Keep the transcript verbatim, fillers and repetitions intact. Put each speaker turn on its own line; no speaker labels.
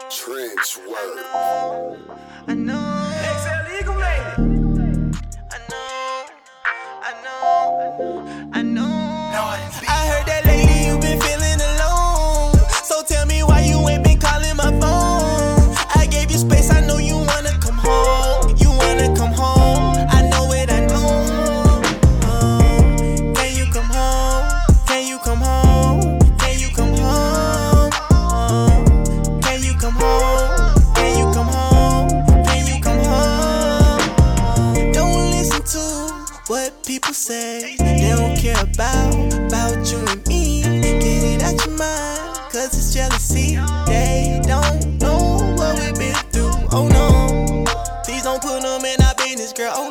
Trench work.
I know.
X L Eagle made it.
I know. I know. I know.
I heard that lady you been feeling alone. So tell me why you ain't been calling my phone. I gave you space, I know you wanna come home. You wanna come home. I know it, I know. Oh, can you come home? Can you come home? Can you come home? Oh, can you come home? Can you come home? Can you come home? Don't listen to what people say. They don't care about, about you and me. Get it out your mind, cause it's jealousy. They don't know what we've been through, oh no. Please don't put them in our business, girl, oh